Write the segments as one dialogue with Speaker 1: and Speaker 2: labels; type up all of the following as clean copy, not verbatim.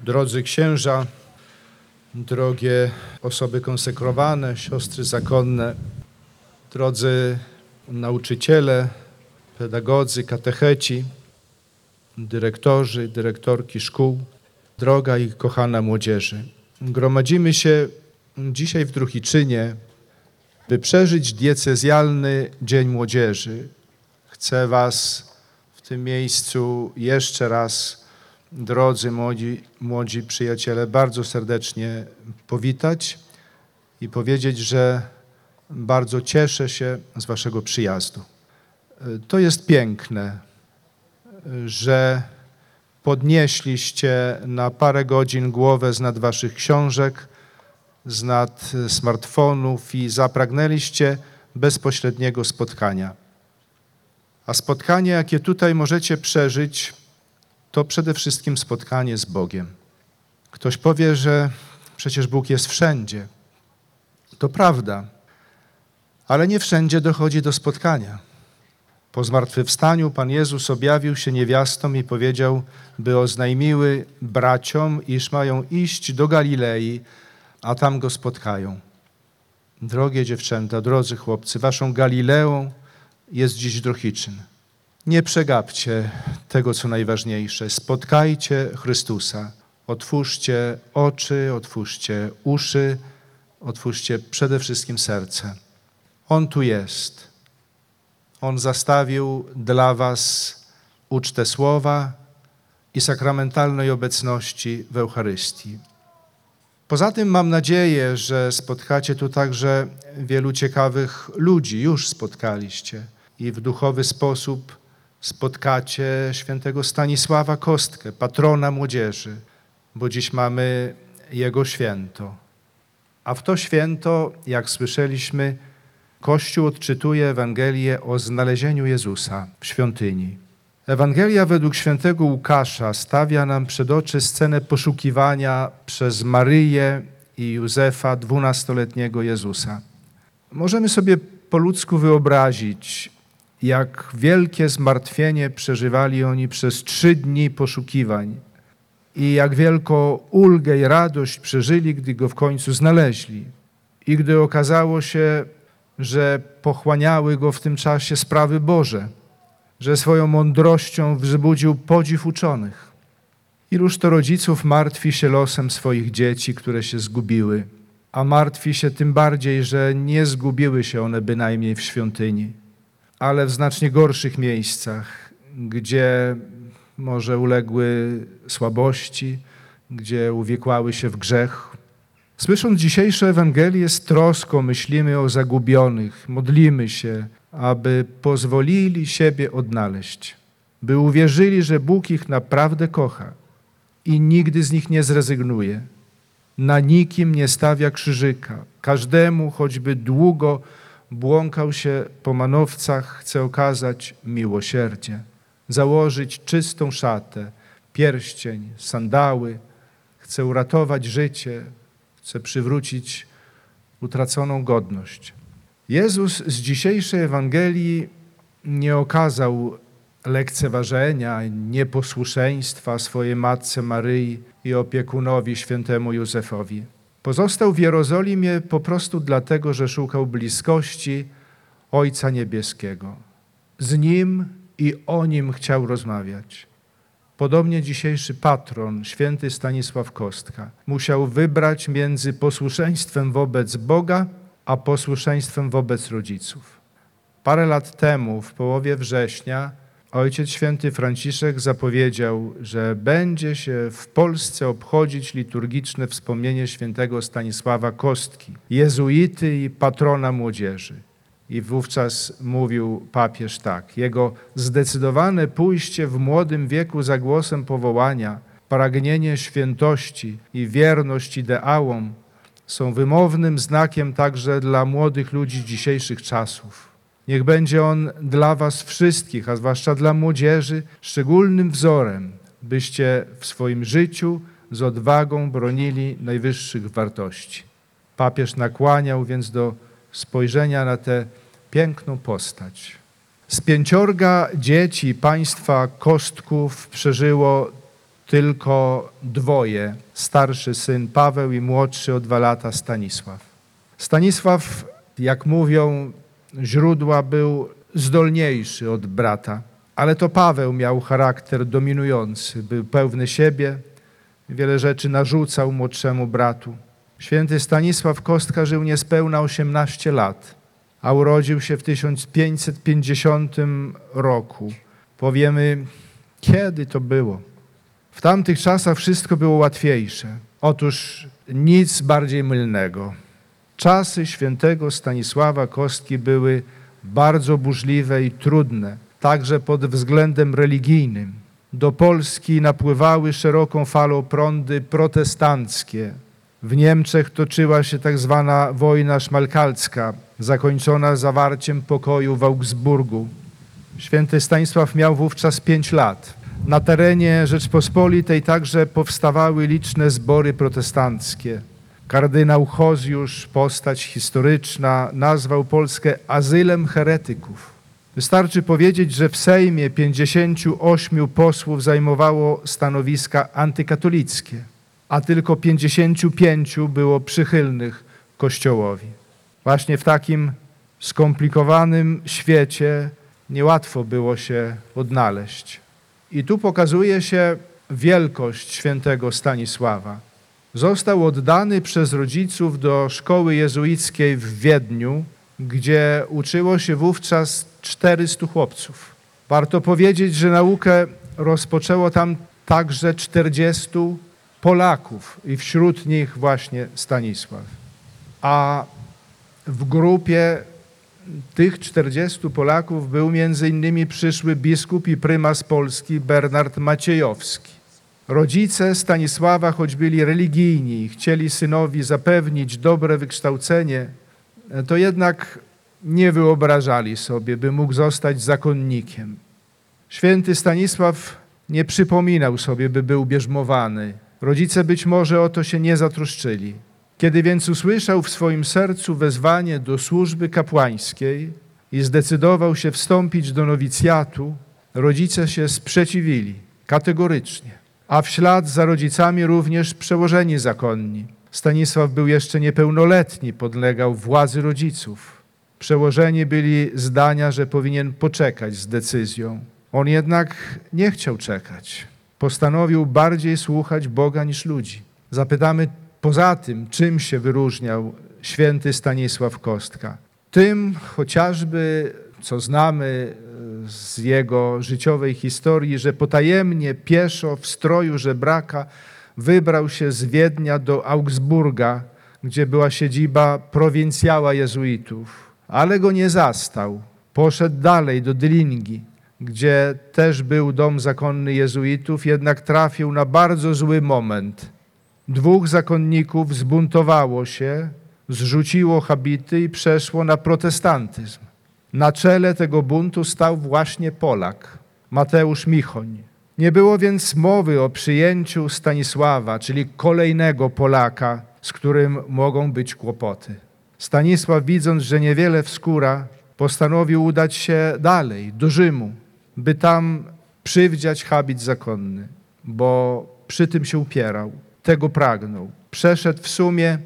Speaker 1: Drodzy księża, drogie osoby konsekrowane, siostry zakonne, drodzy nauczyciele, pedagodzy, katecheci, dyrektorzy, dyrektorki szkół, droga i kochana młodzieży. Gromadzimy się dzisiaj w Druhiczynie, by przeżyć diecezjalny Dzień Młodzieży. Chcę Was w tym miejscu jeszcze raz, drodzy młodzi przyjaciele, bardzo serdecznie powitać i powiedzieć, że bardzo cieszę się z Waszego przyjazdu. To jest piękne, że podnieśliście na parę godzin głowę z nad Waszych książek, z nad smartfonów i zapragnęliście bezpośredniego spotkania. A spotkanie, jakie tutaj możecie przeżyć, to przede wszystkim spotkanie z Bogiem. Ktoś powie, że przecież Bóg jest wszędzie. To prawda, ale nie wszędzie dochodzi do spotkania. Po zmartwychwstaniu Pan Jezus objawił się niewiastom i powiedział, by oznajmiły braciom, iż mają iść do Galilei, a tam Go spotkają. Drogie dziewczęta, drodzy chłopcy, Waszą Galileą jest dziś Druhiczyn. Nie przegapcie tego, co najważniejsze. Spotkajcie Chrystusa. Otwórzcie oczy, otwórzcie uszy, otwórzcie przede wszystkim serce. On tu jest. On zastawił dla Was ucztę słowa i sakramentalnej obecności w Eucharystii. Poza tym mam nadzieję, że spotkacie tu także wielu ciekawych ludzi. Już spotkaliście i w duchowy sposób spotkacie świętego Stanisława Kostkę, patrona młodzieży, bo dziś mamy jego święto. A w to święto, jak słyszeliśmy, Kościół odczytuje Ewangelię o znalezieniu Jezusa w świątyni. Ewangelia według świętego Łukasza stawia nam przed oczy scenę poszukiwania przez Maryję i Józefa 12-letniego Jezusa. Możemy sobie po ludzku wyobrazić, jak wielkie zmartwienie przeżywali oni przez 3 dni poszukiwań i jak wielką ulgę i radość przeżyli, gdy Go w końcu znaleźli i gdy okazało się, że pochłaniały Go w tym czasie sprawy Boże, że swoją mądrością wzbudził podziw uczonych. Iluż to rodziców martwi się losem swoich dzieci, które się zgubiły, a martwi się tym bardziej, że nie zgubiły się one bynajmniej w świątyni, ale w znacznie gorszych miejscach, gdzie może uległy słabości, gdzie uwikłały się w grzech. Słysząc dzisiejsze Ewangelię, z troską myślimy o zagubionych, modlimy się, aby pozwolili siebie odnaleźć, by uwierzyli, że Bóg ich naprawdę kocha i nigdy z nich nie zrezygnuje. Na nikim nie stawia krzyżyka. Każdemu, choćby długo błąkał się po manowcach, chce okazać miłosierdzie, założyć czystą szatę, pierścień, sandały, chce uratować życie, chce przywrócić utraconą godność. Jezus z dzisiejszej Ewangelii nie okazał lekceważenia, nieposłuszeństwa swojej matce Maryi i opiekunowi świętemu Józefowi. Pozostał w Jerozolimie po prostu dlatego, że szukał bliskości Ojca Niebieskiego. Z Nim i o Nim chciał rozmawiać. Podobnie dzisiejszy patron, święty Stanisław Kostka, musiał wybrać między posłuszeństwem wobec Boga, a posłuszeństwem wobec rodziców. Parę lat temu, w połowie września, Ojciec Święty Franciszek zapowiedział, że będzie się w Polsce obchodzić liturgiczne wspomnienie świętego Stanisława Kostki, jezuity i patrona młodzieży. I wówczas mówił papież tak: jego zdecydowane pójście w młodym wieku za głosem powołania, pragnienie świętości i wierność ideałom są wymownym znakiem także dla młodych ludzi dzisiejszych czasów. Niech będzie on dla was wszystkich, a zwłaszcza dla młodzieży, szczególnym wzorem, byście w swoim życiu z odwagą bronili najwyższych wartości. Papież nakłaniał więc do spojrzenia na tę piękną postać. Z 5 dzieci państwa Kostków przeżyło tylko dwoje, starszy syn Paweł i młodszy o 2 lata Stanisław. Stanisław, jak mówią źródła, był zdolniejszy od brata, ale to Paweł miał charakter dominujący, był pełny siebie, wiele rzeczy narzucał młodszemu bratu. Święty Stanisław Kostka żył niespełna 18 lat, a urodził się w 1550 roku. Powiemy, kiedy to było? W tamtych czasach wszystko było łatwiejsze. Otóż nic bardziej mylnego. Czasy świętego Stanisława Kostki były bardzo burzliwe i trudne, także pod względem religijnym. Do Polski napływały szeroką falą prądy protestanckie. W Niemczech toczyła się tak zwana wojna szmalkalska, zakończona zawarciem pokoju w Augsburgu. Święty Stanisław miał wówczas 5 lat. Na terenie Rzeczpospolitej także powstawały liczne zbory protestanckie. Kardynał Hozjusz, postać historyczna, nazwał Polskę azylem heretyków. Wystarczy powiedzieć, że w Sejmie 58 posłów zajmowało stanowiska antykatolickie, a tylko 55 było przychylnych Kościołowi. Właśnie w takim skomplikowanym świecie niełatwo było się odnaleźć. I tu pokazuje się wielkość świętego Stanisława. Został oddany przez rodziców do szkoły jezuickiej w Wiedniu, gdzie uczyło się wówczas 400 chłopców. Warto powiedzieć, że naukę rozpoczęło tam także 40 Polaków i wśród nich właśnie Stanisław. A w grupie tych 40 Polaków był między innymi przyszły biskup i prymas Polski Bernard Maciejowski. Rodzice Stanisława, choć byli religijni i chcieli synowi zapewnić dobre wykształcenie, to jednak nie wyobrażali sobie, by mógł zostać zakonnikiem. Święty Stanisław nie przypominał sobie, by był bierzmowany. Rodzice być może o to się nie zatroszczyli. Kiedy więc usłyszał w swoim sercu wezwanie do służby kapłańskiej i zdecydował się wstąpić do nowicjatu, rodzice się sprzeciwili kategorycznie, a w ślad za rodzicami również przełożeni zakonni. Stanisław był jeszcze niepełnoletni, podlegał władzy rodziców. Przełożeni byli zdania, że powinien poczekać z decyzją. On jednak nie chciał czekać. Postanowił bardziej słuchać Boga niż ludzi. Zapytamy poza tym, czym się wyróżniał święty Stanisław Kostka. Tym chociażby, co znamy z jego życiowej historii, że potajemnie, pieszo, w stroju żebraka wybrał się z Wiednia do Augsburga, gdzie była siedziba prowincjała jezuitów. Ale go nie zastał. Poszedł dalej do Dylingi, gdzie też był dom zakonny jezuitów, jednak trafił na bardzo zły moment. 2 zakonników zbuntowało się, zrzuciło habity i przeszło na protestantyzm. Na czele tego buntu stał właśnie Polak, Mateusz Michoń. Nie było więc mowy o przyjęciu Stanisława, czyli kolejnego Polaka, z którym mogą być kłopoty. Stanisław, widząc, że niewiele wskóra, postanowił udać się dalej, do Rzymu, by tam przywdziać habit zakonny, bo przy tym się upierał, tego pragnął. Przeszedł w sumie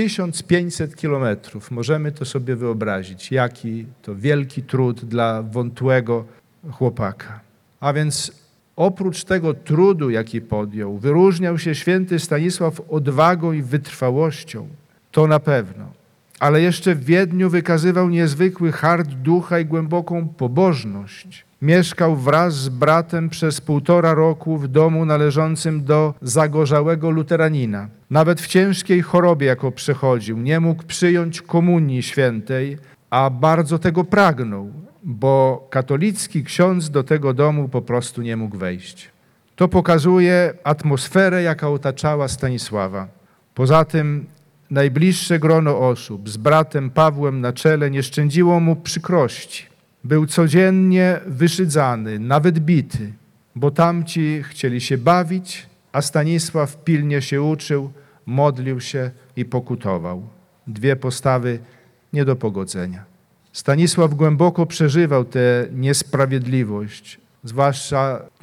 Speaker 1: 1500 kilometrów. Możemy to sobie wyobrazić, jaki to wielki trud dla wątłego chłopaka. A więc oprócz tego trudu, jaki podjął, wyróżniał się święty Stanisław odwagą i wytrwałością. To na pewno. Ale jeszcze w Wiedniu wykazywał niezwykły hart ducha i głęboką pobożność. Mieszkał wraz z bratem przez 1,5 roku w domu należącym do zagorzałego luteranina. Nawet w ciężkiej chorobie, jaką przechodził, nie mógł przyjąć komunii świętej, a bardzo tego pragnął, bo katolicki ksiądz do tego domu po prostu nie mógł wejść. To pokazuje atmosferę, jaka otaczała Stanisława. Poza tym najbliższe grono osób z bratem Pawłem na czele nie szczędziło mu przykrości. Był codziennie wyszydzany, nawet bity, bo tamci chcieli się bawić, a Stanisław pilnie się uczył, modlił się i pokutował. 2 postawy nie do pogodzenia. Stanisław głęboko przeżywał tę niesprawiedliwość, zwłaszcza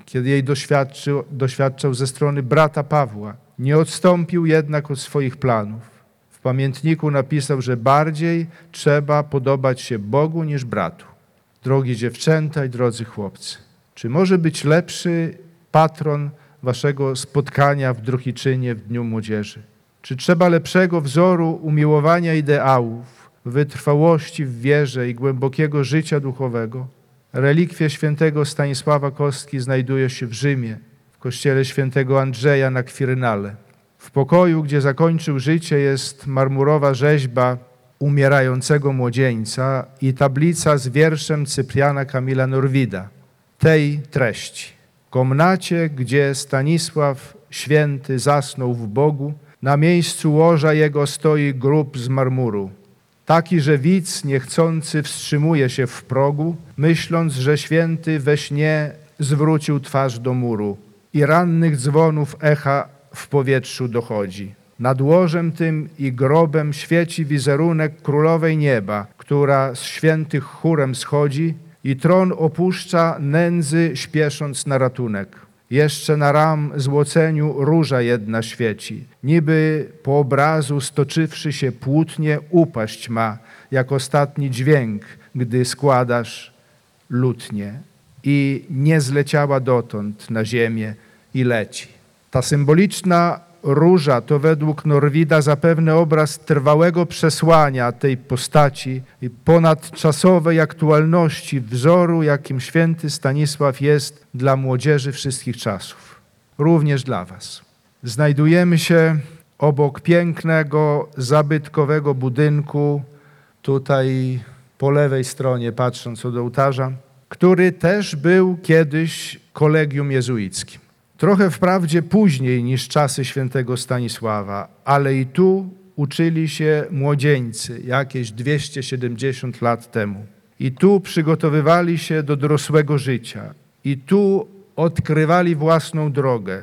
Speaker 1: kiedy jej doświadczał ze strony brata Pawła. Nie odstąpił jednak od swoich planów. W pamiętniku napisał, że bardziej trzeba podobać się Bogu niż bratu. Drogie dziewczęta i drodzy chłopcy, czy może być lepszy patron waszego spotkania w Drohiczynie w Dniu Młodzieży? Czy trzeba lepszego wzoru umiłowania ideałów, wytrwałości w wierze i głębokiego życia duchowego? Relikwie świętego Stanisława Kostki znajduje się w Rzymie, w kościele świętego Andrzeja na Kwirynale. W pokoju, gdzie zakończył życie, jest marmurowa rzeźba umierającego młodzieńca i tablica z wierszem Cypriana Kamila Norwida tej treści. W komnacie, gdzie Stanisław święty zasnął w Bogu, na miejscu łoża jego stoi grób z marmuru. Taki, że widz niechcący wstrzymuje się w progu, myśląc, że święty we śnie zwrócił twarz do muru i rannych dzwonów echa w powietrzu dochodzi. Nad łożem tym i grobem świeci wizerunek królowej nieba, która z świętych chórem schodzi i tron opuszcza nędzy śpiesząc na ratunek. Jeszcze na ram złoceniu róża jedna świeci, niby po obrazu stoczywszy się płótnie upaść ma, jak ostatni dźwięk, gdy składasz lutnię. I nie zleciała dotąd na ziemię i leci. Ta symboliczna róża to według Norwida zapewne obraz trwałego przesłania tej postaci i ponadczasowej aktualności wzoru, jakim święty Stanisław jest dla młodzieży wszystkich czasów, również dla was. Znajdujemy się obok pięknego, zabytkowego budynku, tutaj po lewej stronie, patrząc od ołtarza, który też był kiedyś kolegium jezuickim. Trochę wprawdzie później niż czasy świętego Stanisława, ale i tu uczyli się młodzieńcy jakieś 270 lat temu. I tu przygotowywali się do dorosłego życia. I tu odkrywali własną drogę,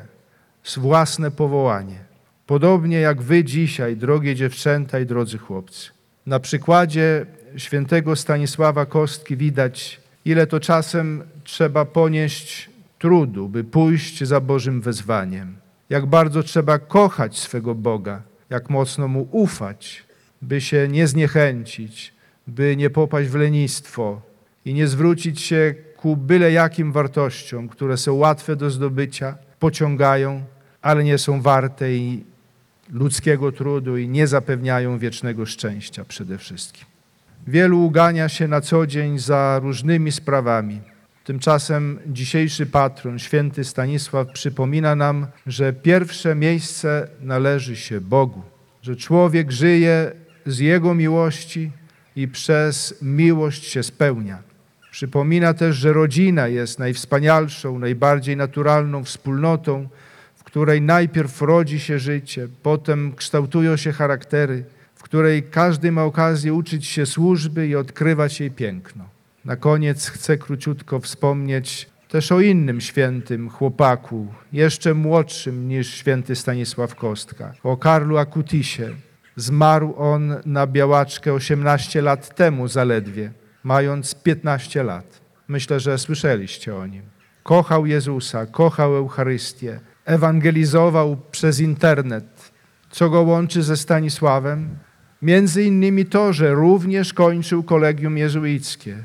Speaker 1: własne powołanie. Podobnie jak wy dzisiaj, drogie dziewczęta i drodzy chłopcy. Na przykładzie świętego Stanisława Kostki widać, ile to czasem trzeba ponieść trudu, by pójść za Bożym wezwaniem. Jak bardzo trzeba kochać swego Boga, jak mocno Mu ufać, by się nie zniechęcić, by nie popaść w lenistwo i nie zwrócić się ku byle jakim wartościom, które są łatwe do zdobycia, pociągają, ale nie są warte i ludzkiego trudu i nie zapewniają wiecznego szczęścia przede wszystkim. Wielu ugania się na co dzień za różnymi sprawami. Tymczasem dzisiejszy patron, święty Stanisław, przypomina nam, że pierwsze miejsce należy się Bogu, że człowiek żyje z Jego miłości i przez miłość się spełnia. Przypomina też, że rodzina jest najwspanialszą, najbardziej naturalną wspólnotą, w której najpierw rodzi się życie, potem kształtują się charaktery, w której każdy ma okazję uczyć się służby i odkrywać jej piękno. Na koniec chcę króciutko wspomnieć też o innym świętym chłopaku, jeszcze młodszym niż święty Stanisław Kostka, o Karlu Akutisie. Zmarł on na białaczkę 18 lat temu zaledwie, mając 15 lat. Myślę, że słyszeliście o nim. Kochał Jezusa, kochał Eucharystię, ewangelizował przez internet. Co go łączy ze Stanisławem? Między innymi to, że również kończył kolegium jezuickie.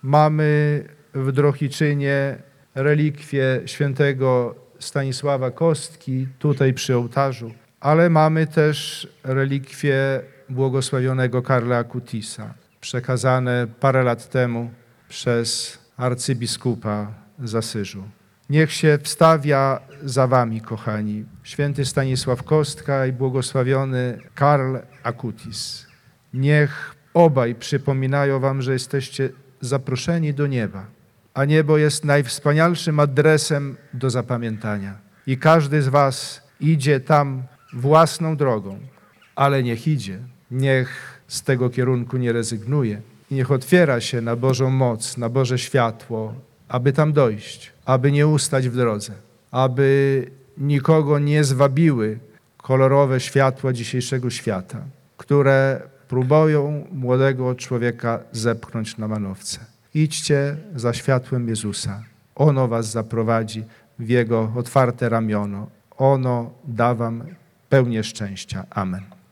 Speaker 1: Mamy w Drohiczynie relikwie świętego Stanisława Kostki, tutaj przy ołtarzu, ale mamy też relikwie błogosławionego Karla Akutisa, przekazane parę lat temu przez arcybiskupa z Asyżu. Niech się wstawia za wami, kochani, święty Stanisław Kostka i błogosławiony Karl Akutis. Niech obaj przypominają wam, że jesteście zaproszeni do nieba, a niebo jest najwspanialszym adresem do zapamiętania. I każdy z was idzie tam własną drogą, ale niech idzie, niech z tego kierunku nie rezygnuje i niech otwiera się na Bożą moc, na Boże światło, aby tam dojść, aby nie ustać w drodze, aby nikogo nie zwabiły kolorowe światła dzisiejszego świata, które próbują młodego człowieka zepchnąć na manowce. Idźcie za światłem Jezusa. Ono was zaprowadzi w Jego otwarte ramiono. Ono da wam pełnię szczęścia. Amen.